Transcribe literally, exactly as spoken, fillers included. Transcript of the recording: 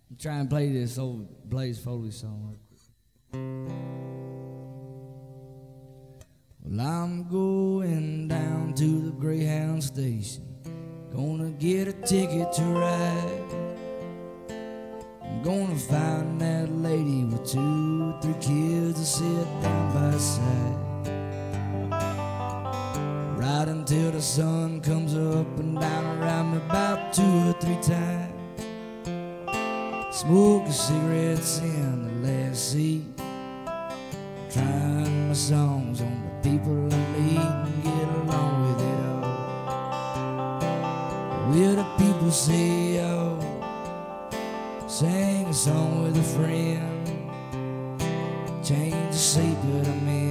Try and play this old Blaze Foley song. Well, I'm going down to the Greyhound station, gonna get a ticket to ride. I'm gonna find that lady with two or three kids to sit down by her side. Right until the sun comes up and down around me about two or three times. Smoking cigarettes in the last seat, trying my songs on the people I meet and get along with it all. Will the people say, oh, sing a song with a friend, change the shape that I'm in.